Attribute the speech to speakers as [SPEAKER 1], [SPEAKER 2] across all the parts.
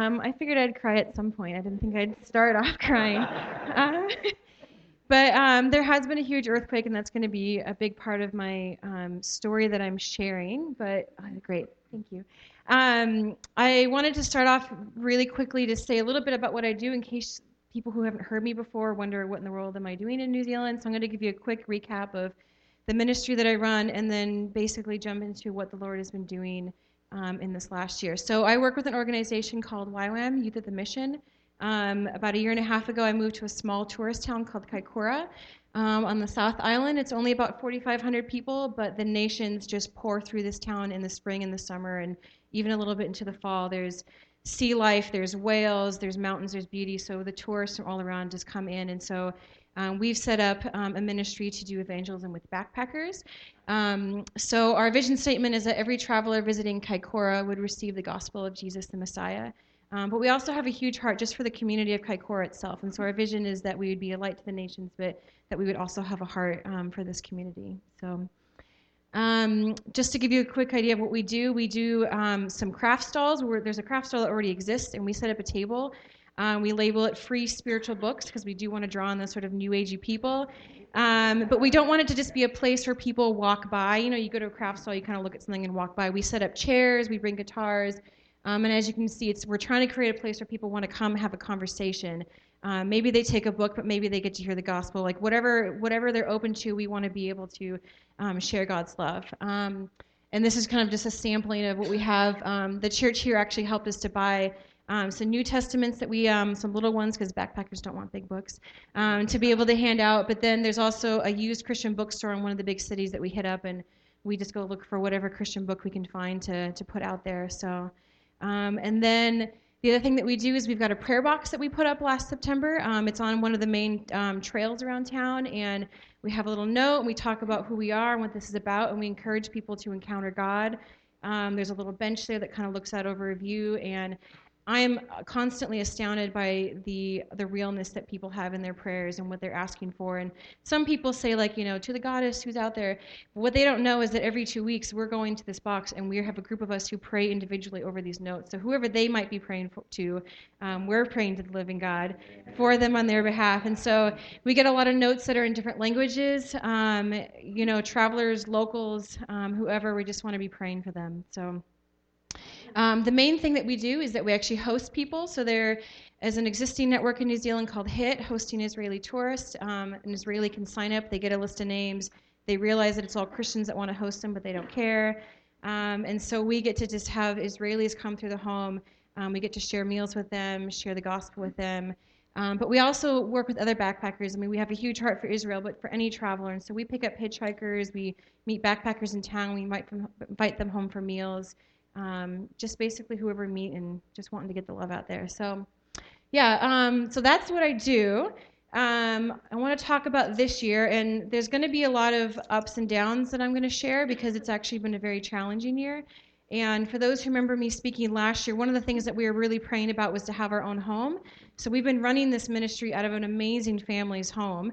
[SPEAKER 1] I figured I'd cry at some point. I didn't think I'd start off crying. But there has been a huge earthquake, and that's going to be a big part of my story that I'm sharing. But great, thank you. I wanted to start off really quickly to say a little bit about what I do in case people who haven't heard me before wonder what in the world am I doing in New Zealand. So I'm going to give you a quick recap of the ministry that I run, and then basically jump into what the Lord has been doing in this last year. So I work with an organization called YWAM, Youth at the Mission. About a year and a half ago, I moved to a small tourist town called Kaikoura on the South Island. It's only about 4,500 people, but the nations just pour through this town in the spring and the summer, and even a little bit into the fall. There's sea life, there's whales, there's mountains, there's beauty. So the tourists from all around just come in, and so we've set up a ministry to do evangelism with backpackers. So our vision statement is that every traveler visiting Kaikoura would receive the gospel of Jesus the Messiah. But we also have a huge heart just for the community of Kaikoura itself. And so our vision is that we would be a light to the nations, but that we would also have a heart for this community. So just to give you a quick idea of what we do some craft stalls. There's a craft stall that already exists, and we set up a table. We label it free spiritual books because we do want to draw on those sort of new agey people. But we don't want it to just be a place where people walk by. You know, you go to a craft stall, you kind of look at something and walk by. We set up chairs, we bring guitars. And as you can see, we're trying to create a place where people want to come have a conversation. Maybe they take a book, but maybe they get to hear the gospel. Like whatever they're open to, we want to be able to share God's love. And this is kind of just a sampling of what we have. The church here actually helped us to buy some New Testaments that we, some little ones, because backpackers don't want big books, to be able to hand out. But then there's also a used Christian bookstore in one of the big cities that we hit up, and we just go look for whatever Christian book we can find to put out there. So. And then the other thing that we do is we've got a prayer box that we put up last September. It's on one of the main trails around town, and we have a little note, and we talk about who we are and what this is about, and we encourage people to encounter God. There's a little bench there that kind of looks out over a view, and I'm constantly astounded by the realness that people have in their prayers and what they're asking for. And some people say, like, you know, to the goddess who's out there. But what they don't know is that every 2 weeks we're going to this box, and we have a group of us who pray individually over these notes. So whoever they might be praying to, we're praying to the living God for them on their behalf. And so we get a lot of notes that are in different languages. You know, travelers, locals, whoever. We just want to be praying for them. So. The main thing that we do is that we actually host people. So there is an existing network in New Zealand called HIT, Hosting Israeli Tourists. An Israeli can sign up. They get a list of names. They realize that it's all Christians that want to host them, but they don't care. And so we get to just have Israelis come through the home. We get to share meals with them, share the gospel with them. But we also work with other backpackers. I mean, we have a huge heart for Israel, but for any traveler. And so we pick up hitchhikers. We meet backpackers in town. We invite them home for meals. Just basically whoever meet and just wanting to get the love out there. So, yeah, so that's what I do. I want to talk about this year, and there's going to be a lot of ups and downs that I'm going to share because it's actually been a very challenging year. And for those who remember me speaking last year, one of the things that we were really praying about was to have our own home. So we've been running this ministry out of an amazing family's home.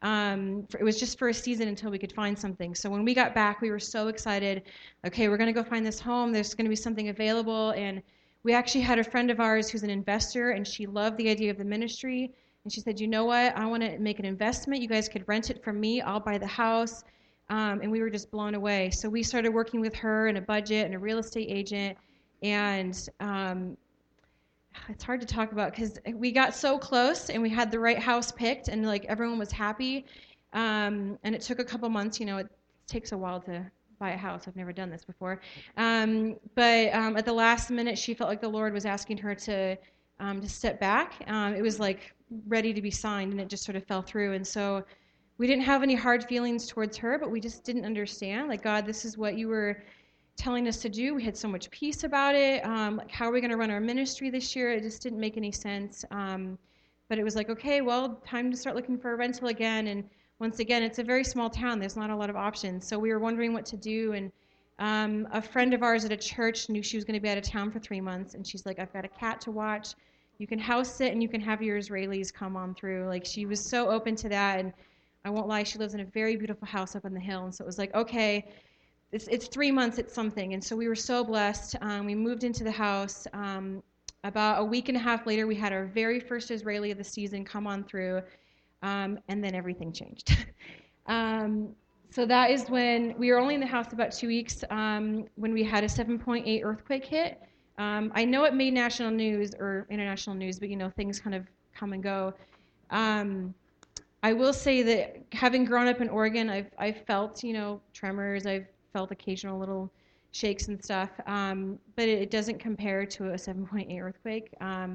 [SPEAKER 1] It was just for a season until we could find something. So when we got back, we were so excited. Okay, we're going to go find this home. There's going to be something available. And we actually had a friend of ours who's an investor, and she loved the idea of the ministry. And she said, you know what? I want to make an investment. You guys could rent it from me. I'll buy the house. And we were just blown away. So we started working with her and a budget and a real estate agent. And it's hard to talk about because we got so close and we had the right house picked and like everyone was happy. And it took a couple months. You know, it takes a while to buy a house. I've never done this before. But at the last minute, she felt like the Lord was asking her to step back. It was like ready to be signed, and it just sort of fell through. And so we didn't have any hard feelings towards her, but we just didn't understand. Like, God, this is what you were telling us to do. We had so much peace about it. Like, how are we going to run our ministry this year? It just didn't make any sense. But it was like, okay, well, time to start looking for a rental again. And once again, it's a very small town. There's not a lot of options. So we were wondering what to do. And a friend of ours at a church knew she was going to be out of town for 3 months. And she's like, I've got a cat to watch. You can house sit and you can have your Israelis come on through. Like, she was so open to that. And I won't lie, she lives in a very beautiful house up on the hill. And so it was like, okay, it's 3 months, it's something. And so we were so blessed. We moved into the house. About a week and a half later, we had our very first Israeli of the season come on through, and then everything changed. um, so that is when we were only in the house about 2 weeks when we had a 7.8 earthquake hit. I know it made national news or international news, but things kind of come and go. I will say that having grown up in Oregon, I've felt tremors. I've felt occasional little shakes and stuff, but it doesn't compare to a 7.8 earthquake.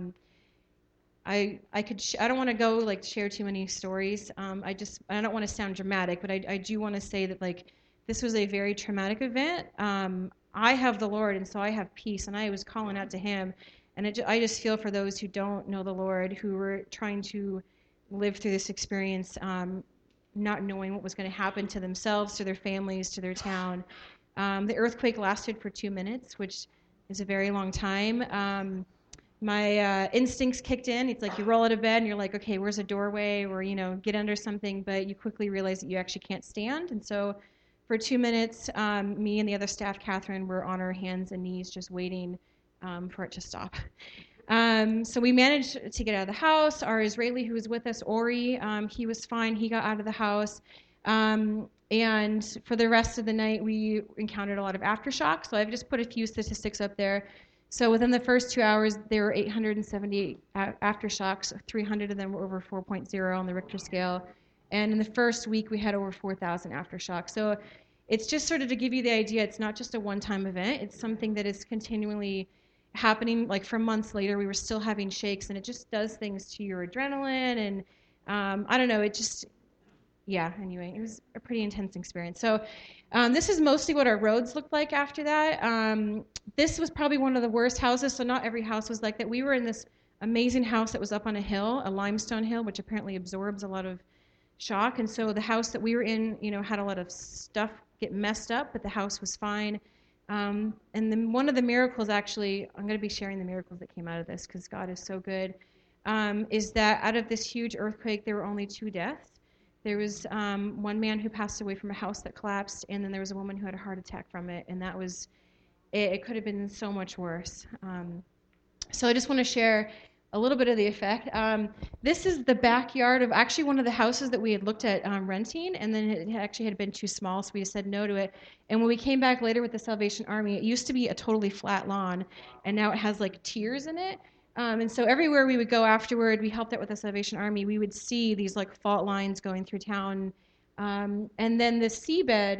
[SPEAKER 1] I don't want to go like share too many stories. I don't want to sound dramatic, but I do want to say that like this was a very traumatic event. I have the Lord, and so I have peace, and I was calling out to Him, and I just feel for those who don't know the Lord, who were trying to live through this experience, not knowing what was going to happen to themselves, to their families, to their town. The earthquake lasted for 2 minutes, which is a very long time. My instincts kicked in. It's like you roll out of bed and you're like, okay, where's a doorway, or get under something, but you quickly realize that you actually can't stand. And so for 2 minutes, me and the other staff, Catherine, were on our hands and knees just waiting for it to stop. So we managed to get out of the house. Our Israeli who was with us, Ori, he was fine. He got out of the house. And for the rest of the night, we encountered a lot of aftershocks. So I've just put a few statistics up there. So within the first 2 hours, there were 878 aftershocks. 300 of them were over 4.0 on the Richter scale. And in the first week, we had over 4,000 aftershocks. So it's just sort of to give you the idea, it's not just a one-time event. It's something that is continually happening. Like for months later, we were still having shakes, and it just does things to your adrenaline. And I don't know, anyway, it was a pretty intense experience. So this is mostly what our roads looked like after that. This was probably one of the worst houses, so not every house was like that. We were in this amazing house that was up on a hill, a limestone hill, which apparently absorbs a lot of shock. And so the house that we were in, had a lot of stuff get messed up, but the house was fine. And then one of the miracles, actually, I'm going to be sharing the miracles that came out of this because God is so good, is that out of this huge earthquake, there were only 2 deaths. There was one man who passed away from a house that collapsed, and then there was a woman who had a heart attack from it, and that was, it could have been so much worse. So I just want to share a little bit of the effect. This is the backyard of actually one of the houses that we had looked at renting, and then it actually had been too small, so we just said no to it. And when we came back later with the Salvation Army, it used to be a totally flat lawn, and now it has like tiers in it. And so everywhere we would go afterward, we helped out with the Salvation Army, we would see these like fault lines going through town. And then the seabed,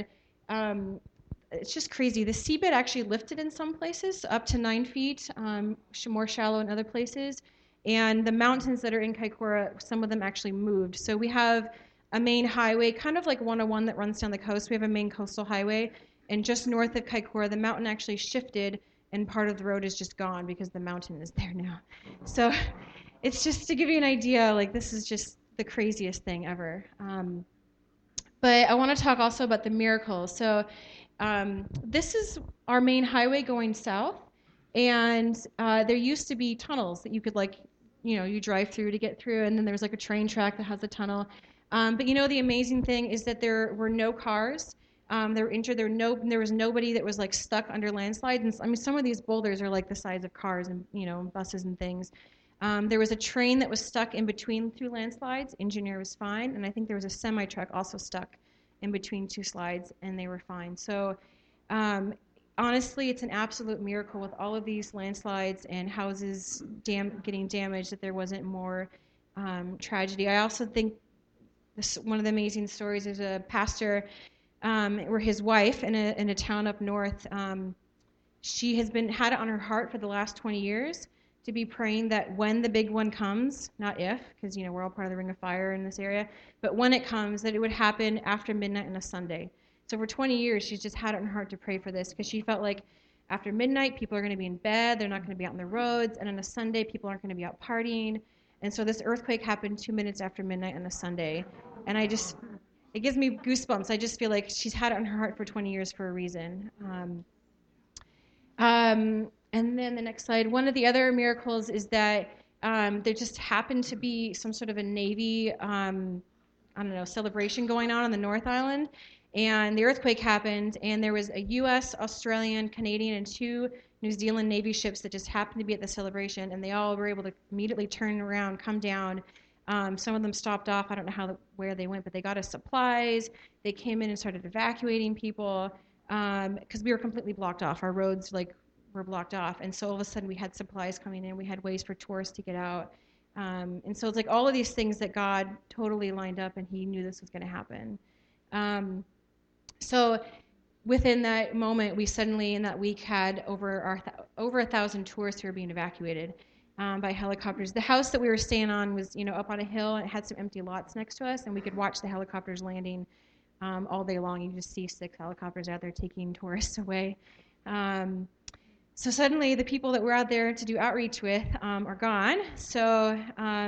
[SPEAKER 1] it's just crazy. The seabed actually lifted in some places up to 9 feet, more shallow in other places. And the mountains that are in Kaikoura, some of them actually moved. So we have a main highway, kind of like 101 that runs down the coast. We have a main coastal highway. And just north of Kaikoura, the mountain actually shifted, and part of the road is just gone because the mountain is there now. So it's just to give you an idea, like this is just the craziest thing ever. But I want to talk also about the miracles. So this is our main highway going south, and there used to be tunnels that you could you drive through to get through, and then there's like a train track that has a tunnel. But the amazing thing is that there were no cars. They were injured. There was nobody that was like stuck under landslides. And I mean, some of these boulders are like the size of cars and buses and things. There was a train that was stuck in between 2 landslides. Engineer was fine, and I think there was a semi truck also stuck in between 2 slides, and they were fine. So honestly, it's an absolute miracle with all of these landslides and houses getting damaged that there wasn't more tragedy. I also think one of the amazing stories is a pastor or his wife in a town up north. She has had it on her heart for the last 20 years to be praying that when the big one comes, not if, because we're all part of the Ring of Fire in this area, but when it comes, that it would happen after midnight on a Sunday. So for 20 years, she's just had it in her heart to pray for this because she felt like after midnight, people are going to be in bed, they're not going to be out on the roads, and on a Sunday, people aren't going to be out partying. And so this earthquake happened 2 minutes after midnight on a Sunday, and it gives me goosebumps. I just feel like she's had it on her heart for 20 years for a reason. And then the next slide, one of the other miracles is that there just happened to be some sort of a Navy, celebration going on the North Island. And the earthquake happened, and there was a U.S., Australian, Canadian, and 2 New Zealand Navy ships that just happened to be at the celebration, and they all were able to immediately turn around, come down. Some of them stopped off. I don't know where they went, but they got us supplies. They came in and started evacuating people because we were completely blocked off. Our roads were blocked off, and so all of a sudden we had supplies coming in. We had ways for tourists to get out, and so it's like all of these things that God totally lined up, and He knew this was going to happen. So within that moment, we suddenly in that week had over 1,000 tourists who were being evacuated by helicopters. The house that we were staying on was, up on a hill, and it had some empty lots next to us, and we could watch the helicopters landing all day long. You just see 6 helicopters out there taking tourists away. So suddenly, the people that we're out there to do outreach with are gone. So,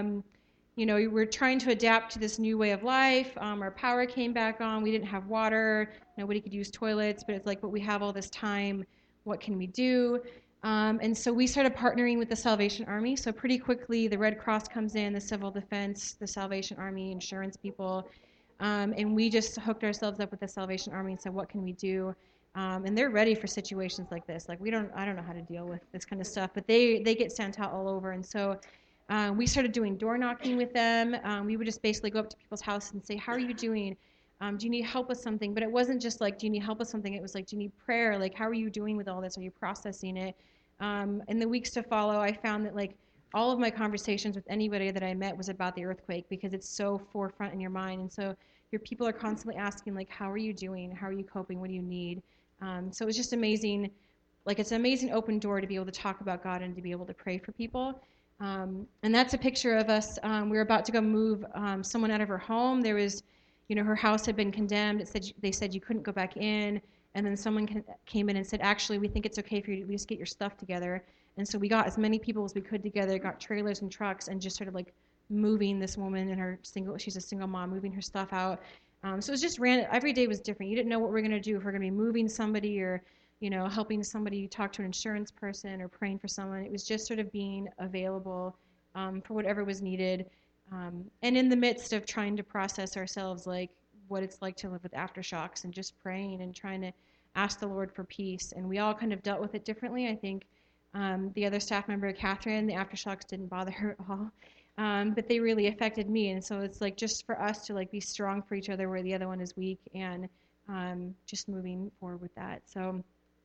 [SPEAKER 1] we're trying to adapt to this new way of life. Our power came back on. We didn't have water. Nobody could use toilets. But it's like, but we have all this time. What can we do? And so we started partnering with the Salvation Army. So pretty quickly, the Red Cross comes in, the Civil Defense, the Salvation Army, insurance people. And we just hooked ourselves up with the Salvation Army and said, what can we do? And they're ready for situations like this. Like I don't know how to deal with this kind of stuff, but they get sent out all over. And so we started doing door knocking with them. We would just basically go up to people's houses and say, how are you doing? Do you need help with something? But it wasn't just like, do you need help with something? It was like, do you need prayer? Like, how are you doing with all this? Are you processing it? In the weeks to follow, I found that all of my conversations with anybody that I met was about the earthquake because it's so forefront in your mind. And so your people are constantly asking, how are you doing? How are you coping? What do you need? So it was just amazing. It's an amazing open door to be able to talk about God and to be able to pray for people. And that's a picture of us. We were about to go move someone out of her home. There was, her house had been condemned. They said you couldn't go back in. And then someone came in and said, actually, we think it's okay for you to at least get your stuff together. And so we got as many people as we could together, got trailers and trucks, and just started moving this woman and she's a single mom, moving her stuff out. So it was just random. Every day was different. You didn't know what we're going to do, if we're going to be moving somebody or, helping somebody talk to an insurance person or praying for someone. It was just sort of being available for whatever was needed. And in the midst of trying to process ourselves, what it's like to live with aftershocks and just praying and trying to ask the Lord for peace. And we all kind of dealt with it differently. I think the other staff member, Catherine, the aftershocks didn't bother her at all. But they really affected me. And so it's just for us to be strong for each other where the other one is weak and just moving forward with that. So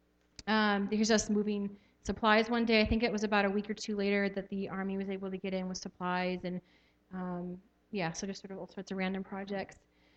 [SPEAKER 1] here's us moving supplies one day. I think it was about a week or two later that the Army was able to get in with supplies. And so just sort of all sorts of random projects.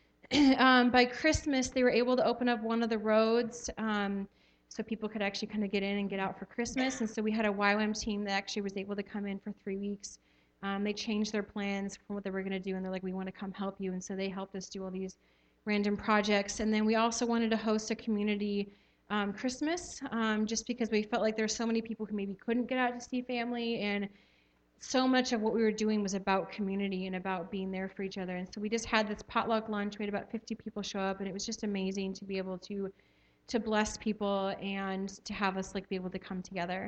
[SPEAKER 1] By Christmas, they were able to open up one of the roads so people could actually kind of get in and get out for Christmas. And so we had a YWAM team that actually was able to come in for 3 weeks. They changed their plans for what they were going to do, and they're like, we want to come help you. And so they helped us do all these random projects. And then we also wanted to host a community Christmas just because we felt like there were so many people who maybe couldn't get out to see family, and so much of what we were doing was about community and about being there for each other. And so we just had this potluck lunch. We had about 50 people show up, and it was just amazing to be able to bless people and to have us be able to come together.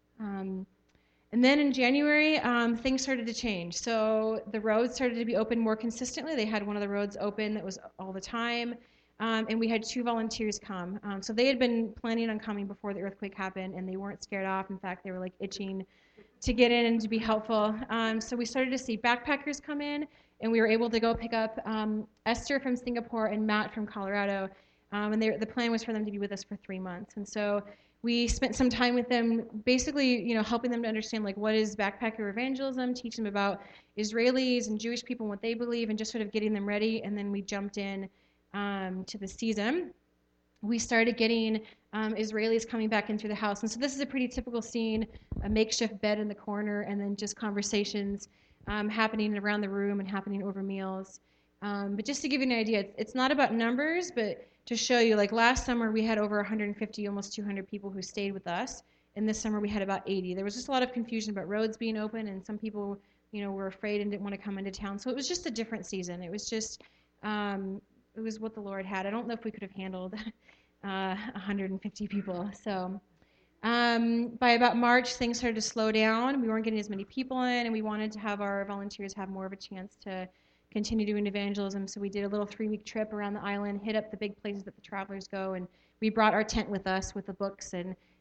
[SPEAKER 1] And then in January, things started to change. So the roads started to be open more consistently. They had one of the roads open that was all the time. And we had 2 volunteers come. So they had been planning on coming before the earthquake happened, and they weren't scared off. In fact, they were itching to get in and to be helpful. So we started to see backpackers come in, and we were able to go pick up Esther from Singapore and Matt from Colorado. And the plan was for them to be with us for 3 months. And so we spent some time with them, basically, helping them to understand what is backpacker evangelism, teach them about Israelis and Jewish people and what they believe, and just sort of getting them ready. And then we jumped in to the season. We started getting Israelis coming back in through the house. And so this is a pretty typical scene, a makeshift bed in the corner, and then just conversations happening around the room and happening over meals. But just to give you an idea, it's not about numbers, but to show you, last summer we had over 150, almost 200 people who stayed with us. And this summer we had about 80. There was just a lot of confusion about roads being open, and some people, were afraid and didn't want to come into town. So it was just a different season. It was just, it was what the Lord had. I don't know if we could have handled 150 people. So by about March, things started to slow down. We weren't getting as many people in, and we wanted to have our volunteers have more of a chance to continue doing evangelism. So we did a little 3-week trip around the island, hit up the big places that the travelers go, and we brought our tent with us with the books and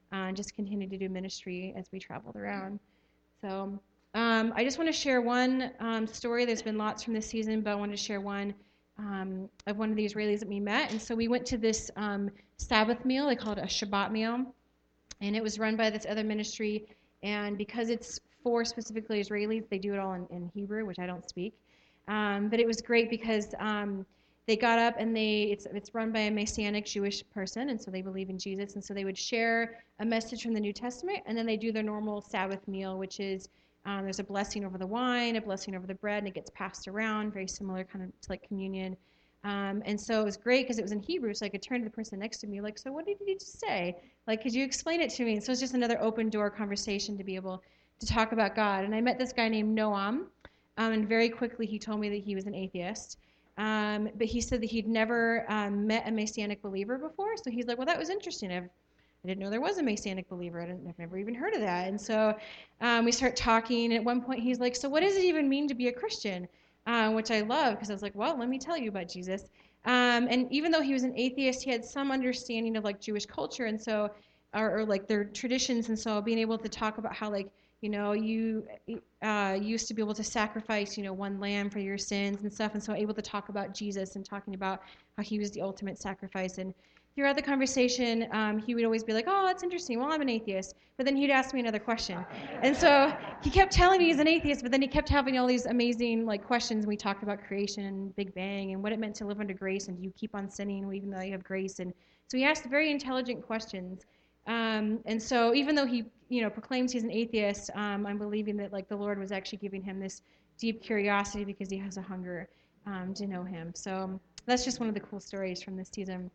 [SPEAKER 1] and just continued to do ministry as we traveled around. So I just want to share one story. There's been lots from this season, but I wanted to share one of one of the Israelis that we met. And so we went to this Sabbath meal. They call it a Shabbat meal. And it was run by this other ministry. And because it's for specifically Israelis, they do it all in Hebrew, which I don't speak. But it was great because they got up and it's run by a Messianic Jewish person, and so they believe in Jesus. And so they would share a message from the New Testament, and then they do their normal Sabbath meal, which is there's a blessing over the wine, a blessing over the bread, and it gets passed around, very similar kind of to like communion. And so it was great because it was in Hebrew, so I could turn to the person next to me, like, so what did he just say? Like, could you explain it to me? And so it was just another open door conversation to be able to talk about God. And I met this guy named Noam, and very quickly he told me that he was an atheist. But he said that he'd never met a Messianic believer before, so he's like, well, that was interesting. I didn't know there was a Messianic believer. I've never even heard of that. And so we start talking, and at one point he's like, so what does it even mean to be a Christian? Which I love, because I was like, well, let me tell you about Jesus. And even though he was an atheist, he had some understanding of like Jewish culture, and so, or like their traditions, and so being able to talk about how like, you know, you used to be able to sacrifice, you know, one lamb for your sins and stuff, and so able to talk about Jesus and talking about how he was the ultimate sacrifice. And throughout the conversation, he would always be like, oh, that's interesting. Well, I'm an atheist. But then he'd ask me another question. And so he kept telling me he's an atheist, but then he kept having all these amazing like questions. We talked about creation and Big Bang and what it meant to live under grace, and do you keep on sinning even though you have grace? And so he asked very intelligent questions. And so even though he, you know, proclaims he's an atheist, I'm believing that like the Lord was actually giving him this deep curiosity because he has a hunger to know him. So that's just one of the cool stories from this season.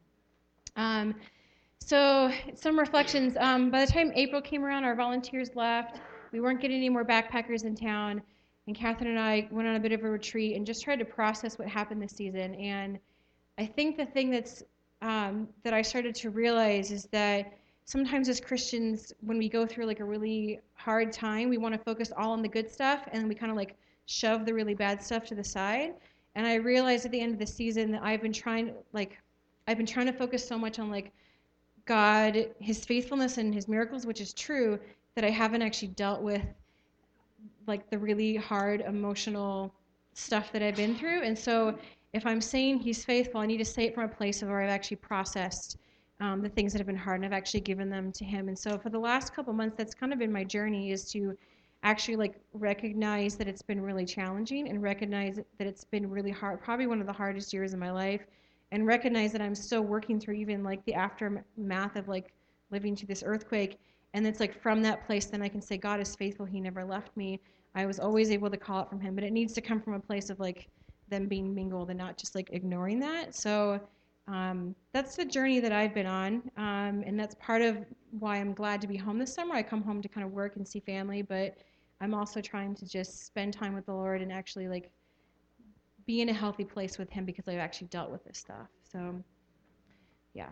[SPEAKER 1] So some reflections. By the time April came around, our volunteers left. We weren't getting any more backpackers in town, and Catherine and I went on a bit of a retreat and just tried to process what happened this season. And I think the thing that's that I started to realize is that sometimes as Christians, when we go through like a really hard time, we want to focus all on the good stuff, and we kind of like shove the really bad stuff to the side. And I realized at the end of the season that I've been trying to focus so much on like God, his faithfulness and his miracles, which is true, that I haven't actually dealt with like the really hard emotional stuff that I've been through. And so if I'm saying he's faithful, I need to say it from a place of where I've actually processed the things that have been hard, and I've actually given them to him. And so for the last couple months, that's kind of been my journey, is to actually like recognize that it's been really challenging, and recognize that it's been really hard, probably one of the hardest years of my life, and recognize that I'm still working through even like the aftermath of like living through this earthquake. And it's like from that place, then I can say God is faithful. He never left me. I was always able to call it from him, but it needs to come from a place of like them being mingled and not just like ignoring that. So that's the journey that I've been on, and that's part of why I'm glad to be home this summer. I come home to kind of work and see family, but I'm also trying to just spend time with the Lord and actually like be in a healthy place with him, because I've actually dealt with this stuff. So yeah.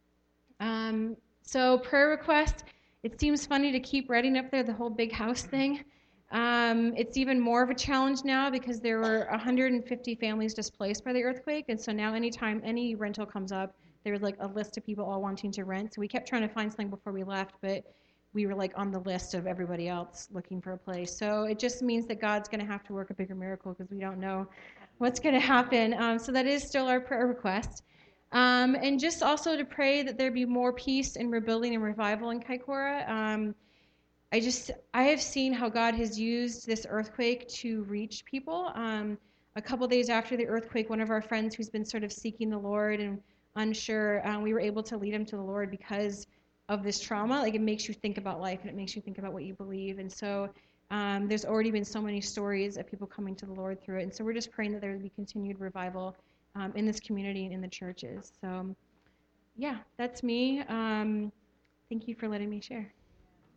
[SPEAKER 1] So prayer request. It seems funny to keep writing up there the whole big house thing. It's even more of a challenge now because there were 150 families displaced by the earthquake, and so now anytime any rental comes up, there's like a list of people all wanting to rent. So we kept trying to find something before we left, but we were like on the list of everybody else looking for a place. So it just means that God's going to have to work a bigger miracle, because we don't know what's going to happen. So that is still our prayer request. And just also to pray that there be more peace and rebuilding and revival in Kaikoura. I have seen how God has used this earthquake to reach people. A couple days after the earthquake, one of our friends who's been sort of seeking the Lord and unsure, we were able to lead him to the Lord because of this trauma. Like, it makes you think about life, and it makes you think about what you believe. And so there's already been so many stories of people coming to the Lord through it. And so we're just praying that there would be continued revival in this community and in the churches. So yeah, that's me. Thank you for letting me share.